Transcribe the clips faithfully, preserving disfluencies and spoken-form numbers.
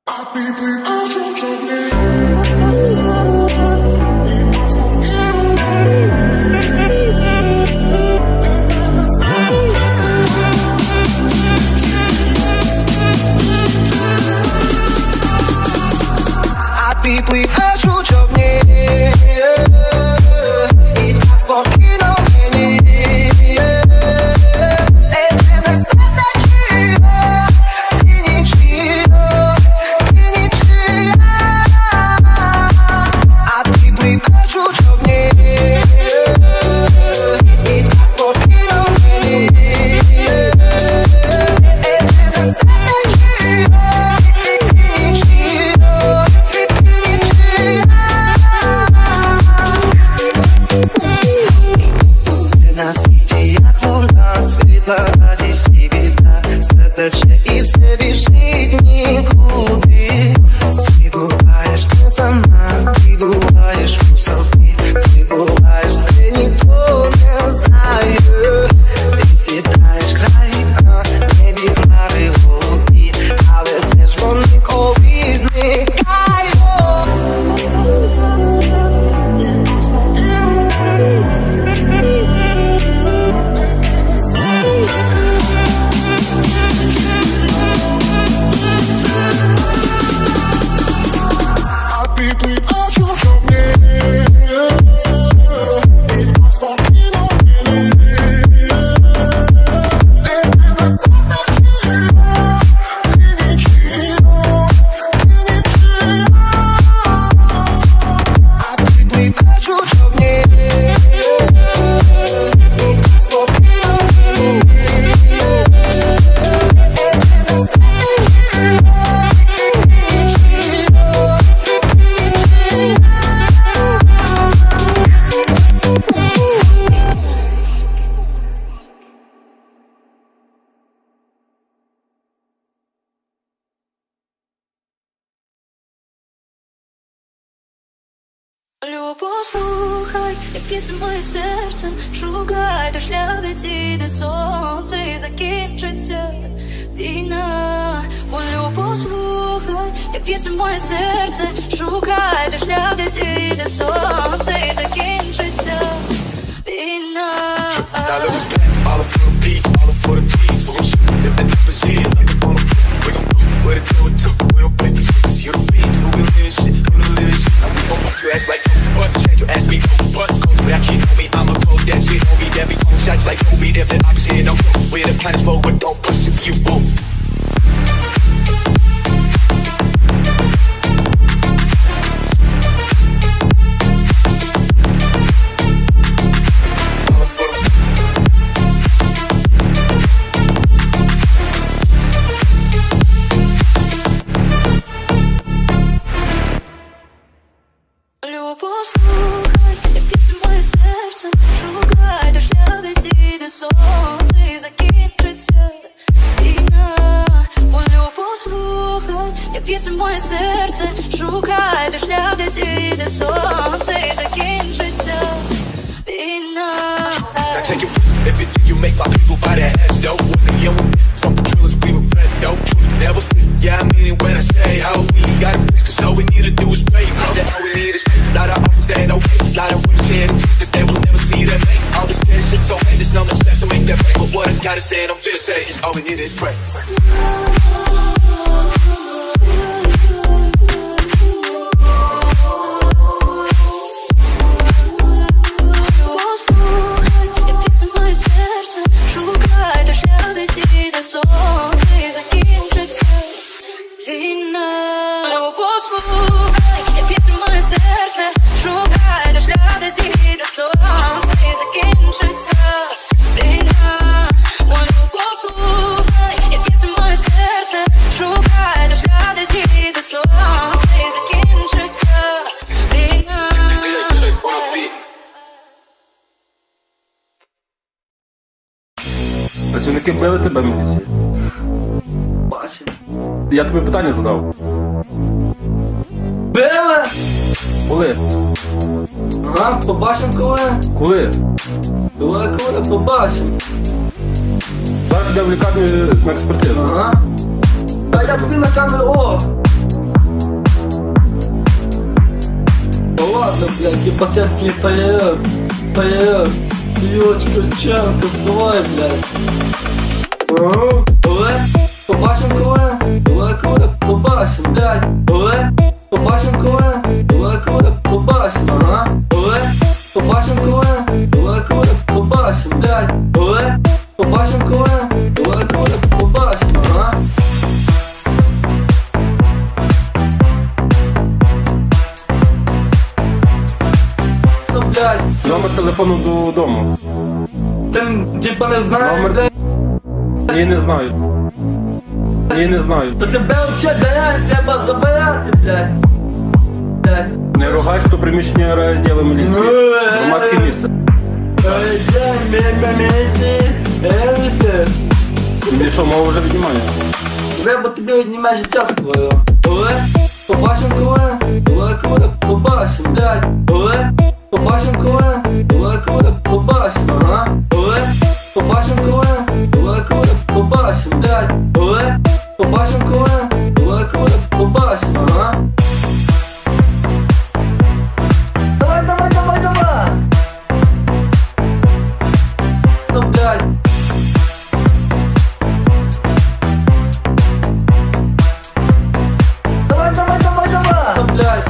Послухай, як б'ється моє серце, шукай той шлях, де зійде сонце і закінчиться війна. Волю, послухай, як б'ється моє серце, шукай той шлях, де зійде сонце і закінчиться війна. Now that was bad, all up for the beat, all up for the keys. We're gon' shoot them at the scene like a bomb. We gon' do what it do it to. We don't play for you, cause you're the beat. We gon' live shit, we gon' live shit. Now we gon' bump your ass like bust, change your ass, we gon' bust. But I can't know me, I'ma go that shit on me. Then we gon' shots like Kobe. If the opposite don't go, we're the planets forward, don't push if you won't. Б'ється моє серце, шукай той шлях, де зійде сонце і закінчиться війна. Now take your risk, if it you make my people by their heads, though. Wasn't here from the drillers, we were bred, though. Truth never fit, yeah, I mean it when I say how we got a bitch, cause all we need to do is pray. I said all we need is pray. Lot of offers that ain't okay, lot of women saying them cause they will never see that make. All this dead shit so hate, there's no much left to make that break. But what I gotta say and I'm finna say is all we need is pray. Працівники били тебе в міліції? Бачив. Я тобі питання задав. Били? Коли? Ага, побачимо коли. Коли? Коли, коли, побачимо. Зараз йде в лікарню на експертизу. Ага. Та я тобі на камеру, о! Ладно, блядь, и потертый фаер, фаер, Юлочка, Ченко, вставай, блядь. Ага, оле, побачим коли, оле, коли, побачим, блядь, оле, побачим коли, оле, коли, побачим, ага, оле, побачим коли, оле, коли, побачим, блядь, оле, побачим коли, оле, коли, побачим, ага. Ну, блядь, Номер телефону додому. ти, типа, не знаєш, Номер- блядь, Ні, не знаю. Ні, не знаю. то тебе вообще заряд треба забирати, блядь. Блядь. Не ругайся, то приміщення райвідділу міліції. Громадське місце. Тобі що, мова вже віднімає? Треба тобі відніме життя свого. Оле, побачим коли, оле, коли, побачим, блядь. Оле, побачим коли, оле, коли, побачим, ага. Оле, побачим коли, оле, коли, побачим, блядь. Оле, побачим коли, оле, коли, побачим, ага. Давай, давай, давай, давай! Ну, блядь. Давай, давай, давай, давай! Ну, блядь.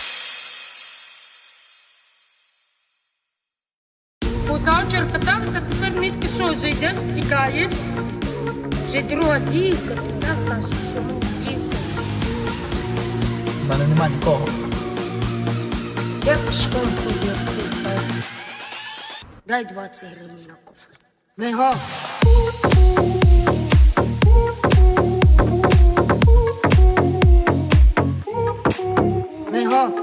Позавчора катався, тепер низьки що, вже йдеш, тікаєш? Вже друга дівка, ти так кажеш, що ну, дівка. У мене нема нікого. Я пішком ходив, ти пес. Дай двадцять гривень на кофе. Мего. Мего.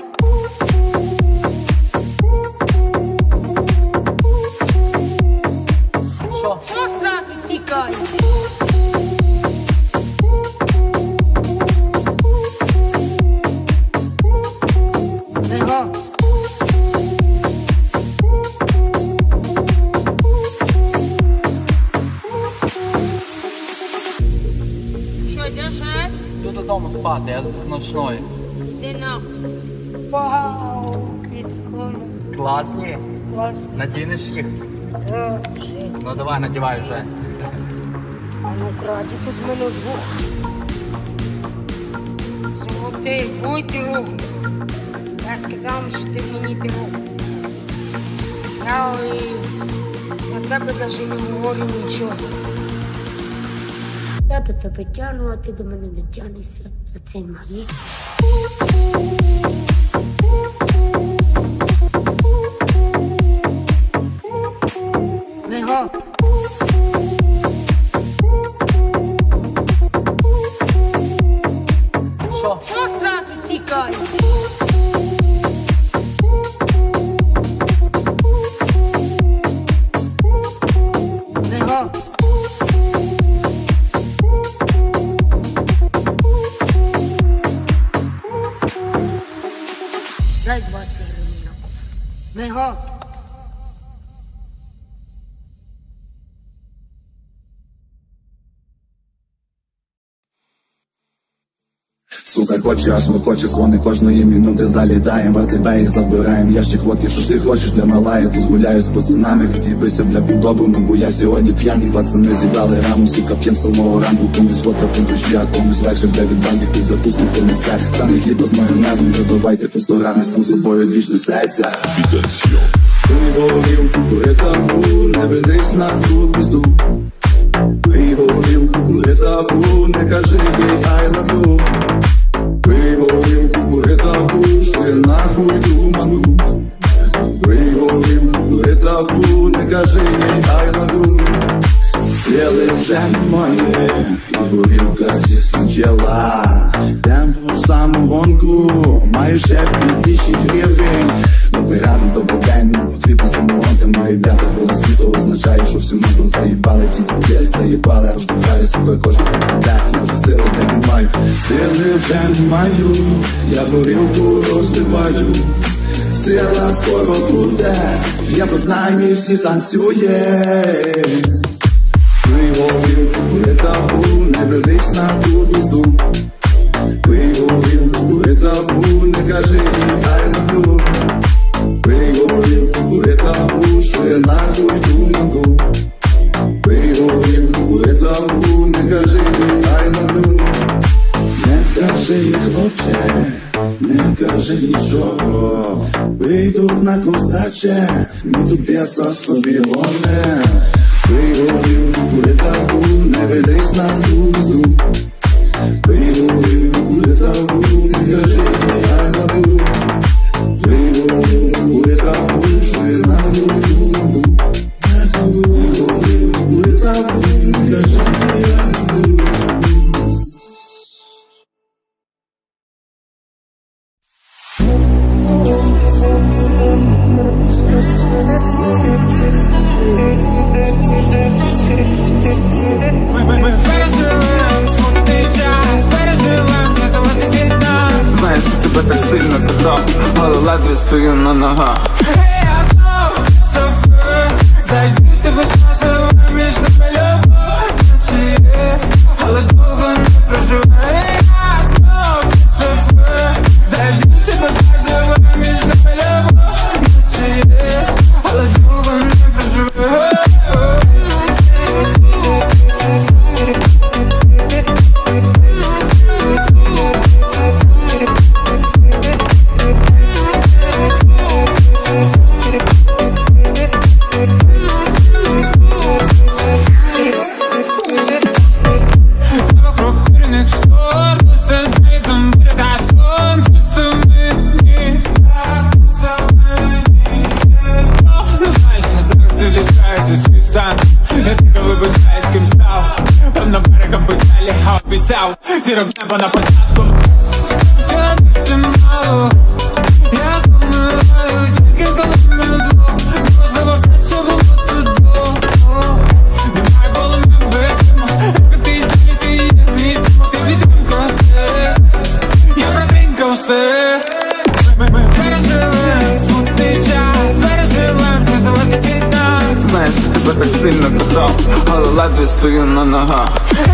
Що? Що зразу тікаєш? Мего. Що, йдеш геть? Йду додому спати, я з ночної. Іди нахуй. Вау, кицькому. Класні? Клас. Надінеш їх? Е, жить. Ну давай, надівай вже. А ну, краді, тут мене двох. Золотий, мой друг. Я сказав, що ти мені друг. Я і за тебе навіть не говорю нічого. Я до тебе тягну, а ти до мене не тягнешся. А цей магніт. Мего. Що? Що зразу тікаєш? Мего. Дай двадцять гривень на кофе. Мего. Сука, хоче, аж ми хоче, склони кожної минути залітаєм, а тебе і забираєм. Ящик водки, що ж ти хочеш, бля, мала, я тут гуляю з пацанами. Хотів бися, бля, по-доброму, бо я сьогодні п'яний. Пацани зібрали раму, сука, п'єм самого ранку. Комусь водка по-дощі, а комусь легше, бля, від банків. Ти запуск, ти несеш. Страни хліба з майонезом, давайте по сто грамів, сам собою двіч несеться. Ти горілку, кури табу, не ведись на ту пізду. Ти горілку, кури табу, не кажи їй I love you. Виговорив, кури табу, що я нахуй думану. Виговорив, кури табу, не кажи їй I love you. Сіли вже немає, і горілка сі скінчила. Темпу самогонку, маю ще п'ять тисяч гривень. Добрий ранок, добрий день, не потрібна самогонка. Мої ребята холості, то означає, що всю можна заїбали. Ті дівки заїбали, аж бухаю, сука, кожен день. Я вже сили не маю, сили вже не маю. Я горілку розливаю, сила скоро буде. Я під нами всі танцює. Виговорив, кури табу, не ведись на ту пізду. Виговорив, кури табу, не кажи їй I love you. кажи їй, хлопче, не кажи нічого. Пий тут на козаче, мій тут п'яса собі гоне. Пий горю, кури табу, не ведись на глузду. Пий горю, кури табу, не кажи їй, I love you. Пий горю, кури табу, що я на глузду. Пий горю, кури табу, не кажи їй, I love you. Ми переживем смутний час, переживем, не залежить від нас. Знаєш, я тебе так сильно катав, але ледве стою на ногах. Ей, я знов софи, зайду тебе зразу, між нами любов ночі, але довго не проживе. Ей, я знов софи, зайду тебе зразу, між нами любов ночі, але довго не проживе. Зірок з неба на початку. Я дуже мало, я зумираю, тільки коли ми вдвох. Можливо, все, що було tudо. Немає полум'я без диму, як ти стилі, ти є мій стимул. Ти підтримка, я протринька все. Ми, ми переживем смутний час, переживем, не залежить від нас. Знаєш, я тебе так сильно катав, але ледве стою на ногах.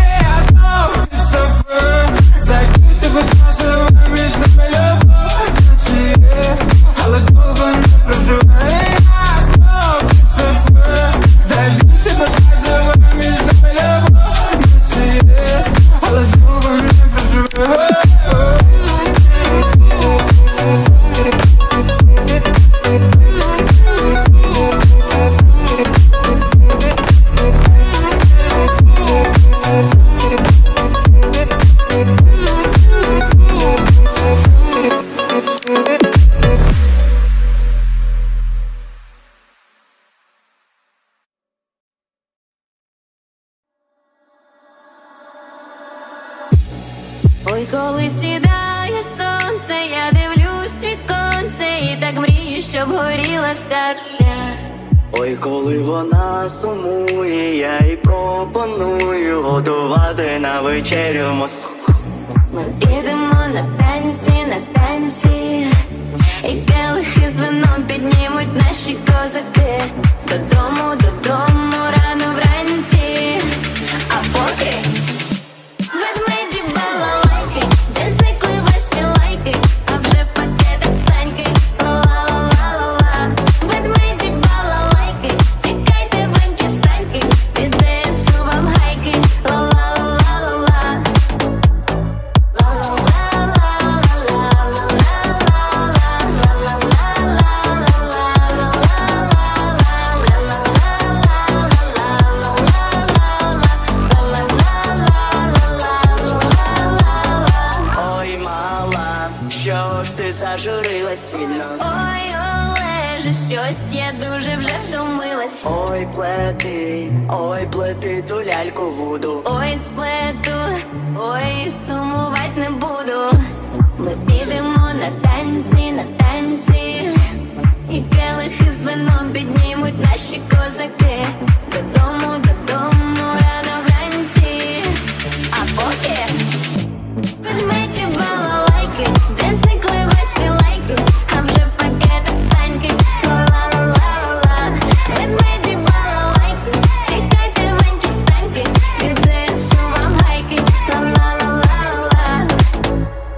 Зайду тебе зразу, між нами любов ночі, але довго не проживе. Я знов софи, зайду тебе зразу, між нами любов ночі, але довго не проживе. Ой, коли сідає сонце, я дивлюсь віконце і так мрію, щоб горіла вся дня. Ой, коли вона сумує, я їй пропоную готувати на вечерю Москву. Ми підемо на танці, на танці, і келихи з вином піднімуть наші козаки. Додому, додому, рано вранці, а поки ведмеді балалайки, де зникли ваші лайки, а вже пакетик встаньки, ла-ла-ла-ла-ла. Ведмеді балалайки, тікайте ваньки встаньки, від ЗСУ вам гайки, ла-ла-ла-ла-ла. Ой, мала, що ж ти зажурилась сильно? Ой, Олеже, щось я дуже вже втомилась. Ой, плети, ой, плети ту ляльку вуду. Ой, сплету, ой, сумувать не буду. Ми підемо на танці, на танці, і келихи з вином піднімуть наші козаки. Додому, додому, рано вранці, а поки ведмеді балалайки, де зникли ваші лайки, а вже пакетик встаньки, ла-ла-ла-ла-ла. Ведмеді балалайки, тікайте ваньки встаньки, від ЗСУ вам гайки, ла-ла-ла-ла-ла.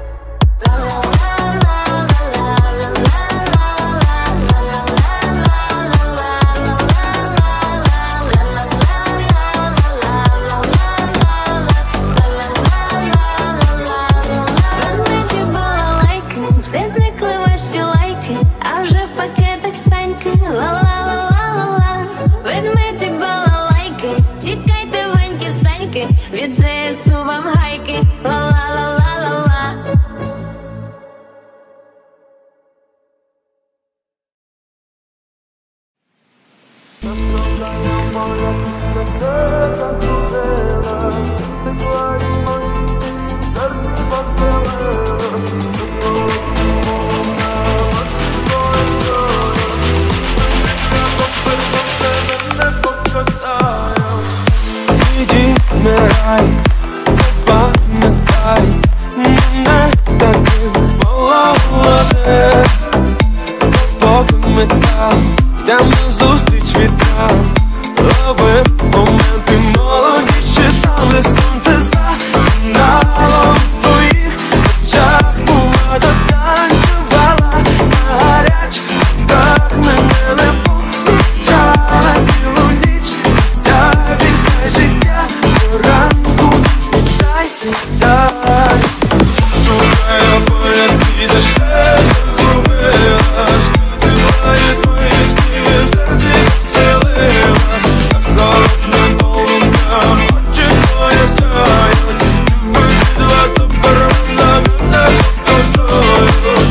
підеш, не загубилась. Ти маєш мої снів, серці поселилась. Так холодним полум'ям очі твої сяють. Ніби світла тепер на мене показують.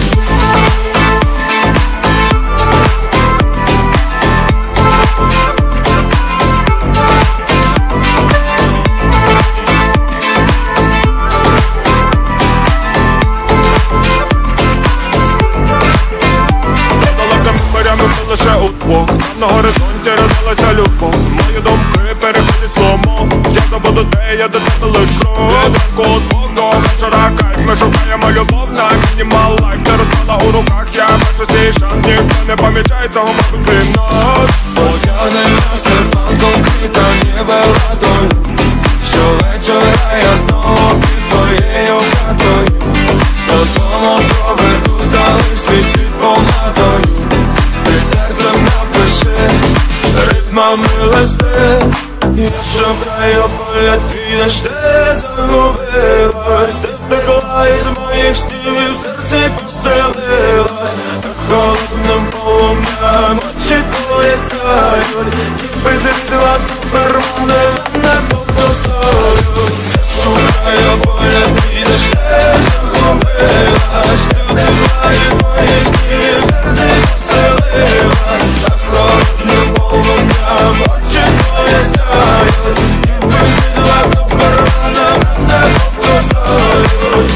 Лише удвох, там на горизонті родилася любов. Мої думки переходять сломо. Я забуду, де я до тебе лишу. Від ранку удвох до вечора кайф. Ми шукаємо любов на мінімал лайф. Ти розпала у руках, я бачу свій шанс. Ніхто не помічає цього, мабуть, крім нас. Одягнена серпанком квіта, ніби ладою. Щовечора я знову під твоєю хатою. Додому проведу, залиш свій світ помадою. Серцем напиши, ритмами листи. Я шукаю поля, підеш, ти загубилась. Ти втекла із моїх снів і в серці поселилась. Так холодним полум'ям очі твої сяють. Ніби світла тепер мене не показують. Я шукаю поля, підеш, ти загубилась. Ти втекла із моїх снів і в серці поселилась. Так холодним полум'ям очі твої сяють. Ніби світла тепер мене не показують.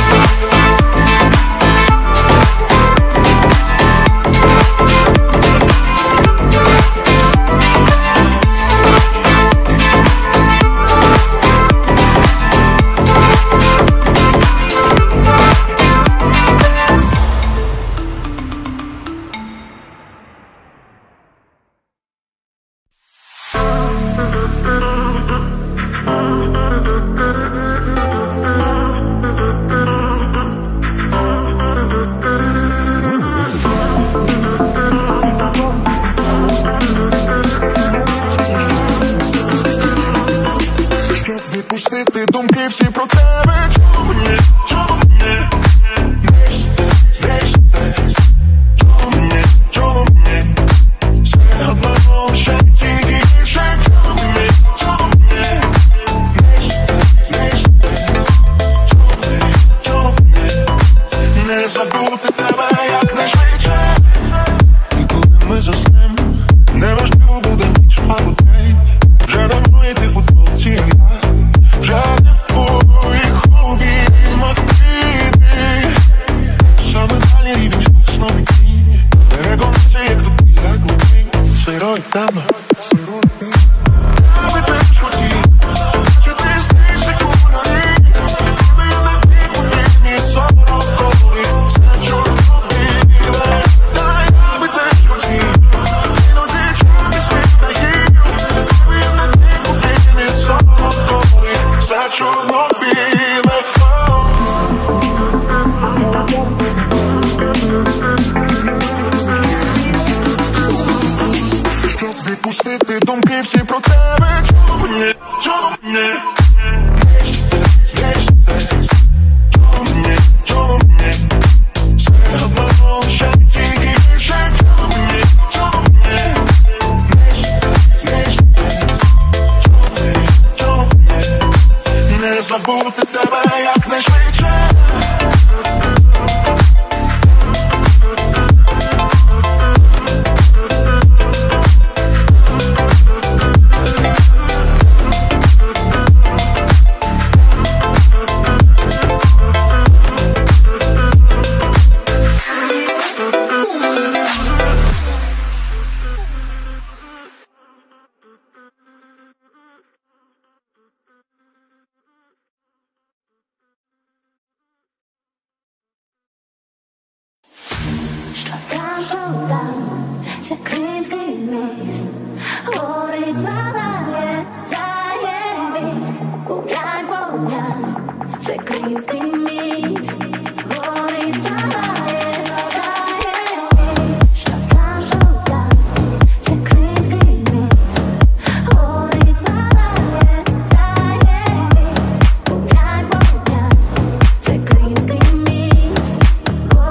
Відпустити думки всі про тебе. Чому мені, чому мені нижте, нижте? Чому мені, чому мені все одно лише тільки гірше? Чому мені, чому мені нижте, нижте? Чому мені, чому мені не забути тебе якнайшвидше? І коли ми заснем, неважливо буде ніч або день. Вже давно йти в футболці, а я вже не в твоїх обіймах прийти. Саме далі рівень щасної країни. Переконайся, як тут біля глибин. Сиро і темно, сиро і темно. Я би теж хотів, що ти снишся кольорів. Коли я на піку вільні сорокові, значу любила. Та я би теж хотів, іноді чути сміх на гір. Коли я на піку вільні сорокові, значу любила. Щоб відпустити думки всі про тебе. Чому мені, чому мені нижте, нижте? Чому мені, чому мені все одно лише тільки гірше? Чому мені, чому мені нижте, нижте? Чому мені, чому мені не забути тебе якнайшвидше? Що там, що там, це кримський міст, горить змагає, заєбість, гулянь, погулянь, це кримський міст, горить змагає, заєбість. Що там, що там, це кримський міст, горить змагає, заєбість, гулянь, погулянь, це кримський міст, горить.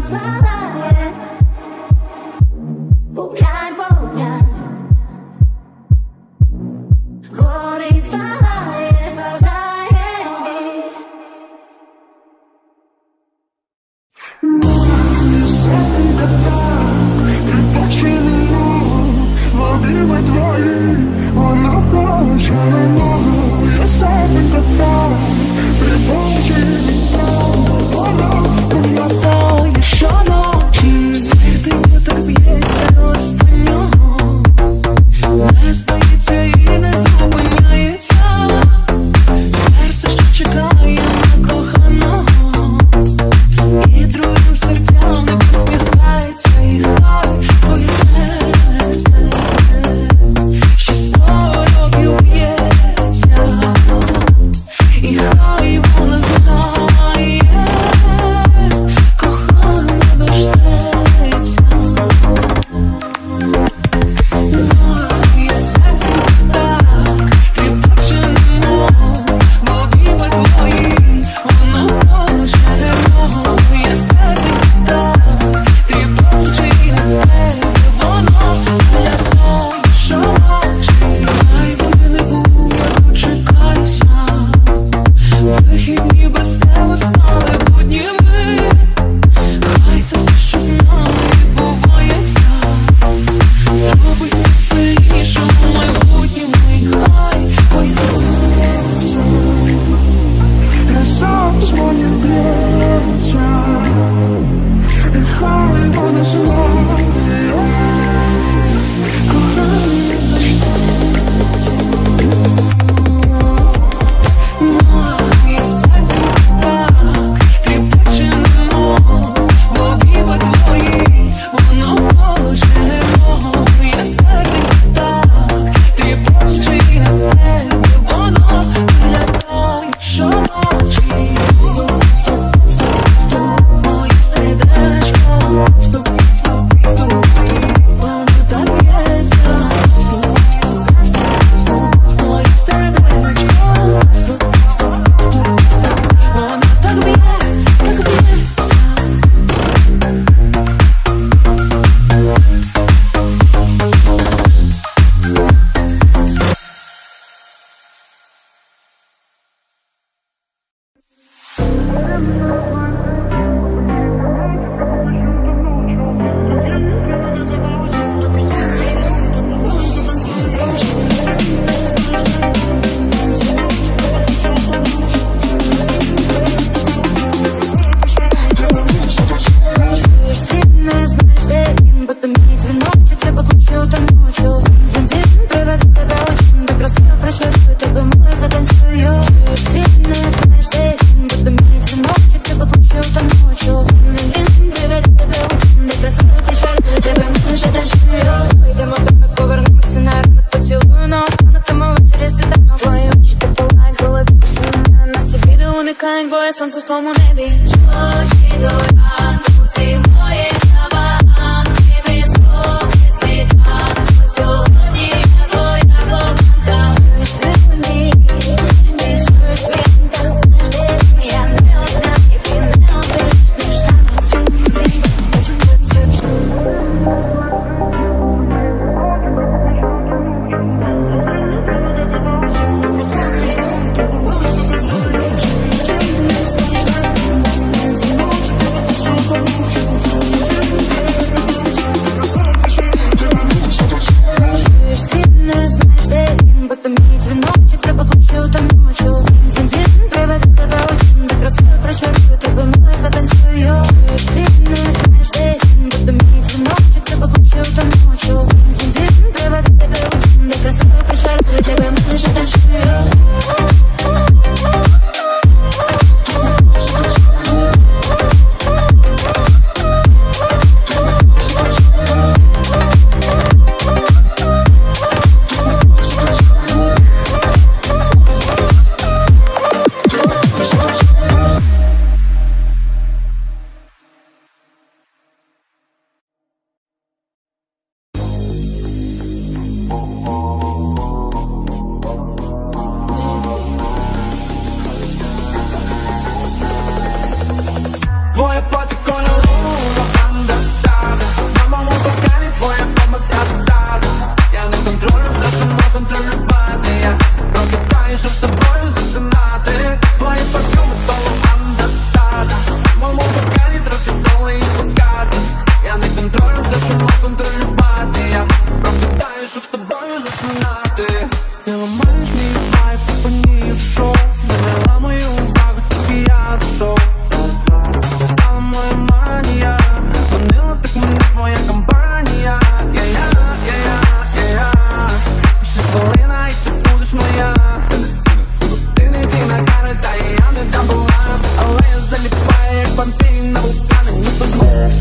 спадает, пугает полдня. Горит, спадает, заедись. Любимый твои, она хочет много. Я сам никогда припомни меня. Настал еще ночи, світи так б'ється останнього. Не стоїться і не зупиняється. Серце, що чекає на коханого. І другим серцям не посміхається. І хай твоє серце ще сто років б'ється. І хай вона знає, кохана дождеться. Моє серце так тріпочено, в обійми твої воно пожено. Моє серце так тріпочено, воно для того, що мовчить. Хай води не буде, дочекайся. Вихідні без тебе стали будніми. Хай це все, що з нами відбувається, зробить нас сильнішим у майбутньому. І хай твої серця Я сам своє б'ється. І хай вона знає, кохання моє серце так тріпочено, в обійми твої воно пожено. Моє серце так тріпочено, воно для того, що мовчить. Моє сердечко, воно так б'ється. Моє сердечко, воно так б'ється, так б'ється. Не знаєш, де він, бо то мій дзвіночок, тебе кличу та ночу. Зін-зін-зін, приведу тебе очим, так красиво причарую, тебе мило затанцюю. Світ не знаєш, де він, бо то мій дзвіночок, тебе кличу та ночу. Зін-зін-зін, приведу тебе очим, так красиво причарую, тебе мило затанцюю. Йдемо так, повернемося на ранок, поцілую на останок, тому ввечері світанок. Твої очі ти палають, коли дивишся на мене. Нас обіди уникають, бо я сонце в твоєму небі. Очі до ранку, всі мої забаганки, присутні світанку. Сьогодні я твоя коханка. Чуєш мені, чуєш дзвінка, знаєш, де він, я не одна, і ти не один. Між нами дзвін, дзвін, дзвін, дзвін. Світ не знаєш, де він, бо то мій дзвіночок, тебе кличу та ночу. Зін-зін-зін, приведу тебе очим, так красиво причарую, тебе мило затанцюю. Світ не знаєш, де він, бо то мій дзвіночок, тебе кличу та ночу. Зін-зін-зін, приведу тебе очим, так красиво причарую, тебе мило затанцюю. Твоє плаття кольорове, на вулкани не позволить.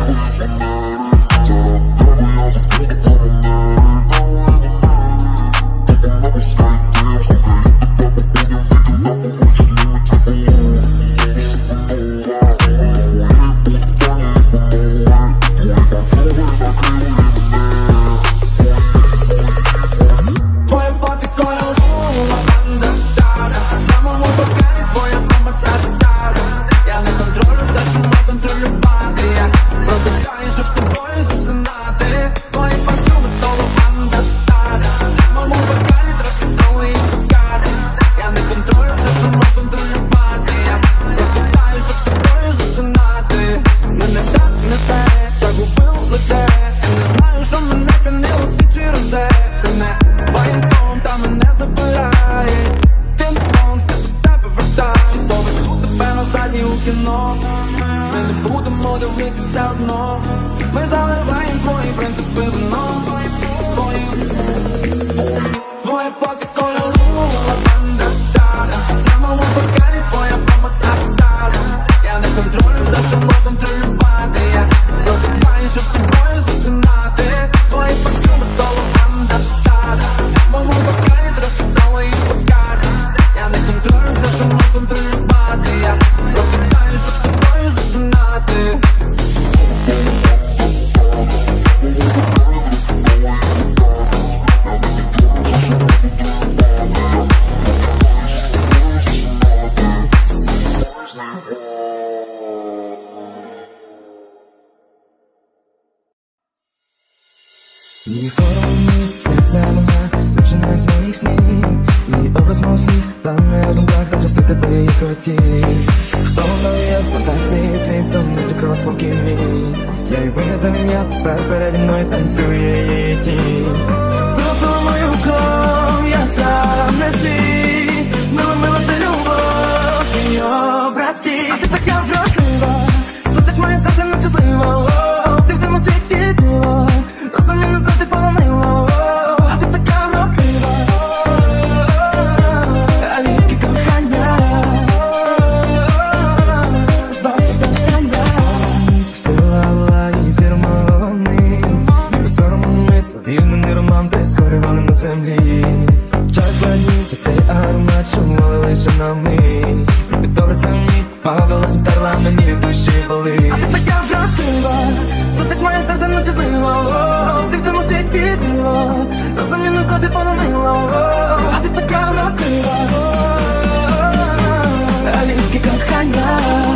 Ми не будемо дивитися одно, ми заливаємо свої принципи вино. Твої, твоє поці кольору лаванда, тара. На моєму бокалі твоя мама та-та-та. Я не контролю все, що можу контролювати. Я просипаю, щоб з тобою засинати. Твої парфюми то лаванда, тара. На моєму бокалі трохи нової покари. Я не контролю все, що можу контролювати. Я просипаю, щоб з тобою засинати. Її форми сниться вона, дівчина з моїх снів. Її образ мов сніг, плани у думках, та часто тебе я хотів. Хто вона є, фантазії, ти зумити крила спокій мій. Я й виглядав ім'я, тепер переді мною танцює її тінь. Просто мою кров, я сам не свій. Мила, мила, це любов, і образ ті. А ти така вродлива, студиш моє серце нечасливо. Ти в цьому світі диво, розумні не знати полонило. А ти така вродлива, а віки кохання. Бачиш страждання. Стилала і фірмований, ніби сорому мисло, вільний роман, де скорювали на землі. Час складні, та цей аромат, що мали лише на мить. Тобі добре самі, мого голосу старла мені в душі болить. А ти така вродлива, студиш моє серце нечасливо. Ти в цьому світі диво, розумні не завжди полонило. А ти така вродлива, а віки кохання.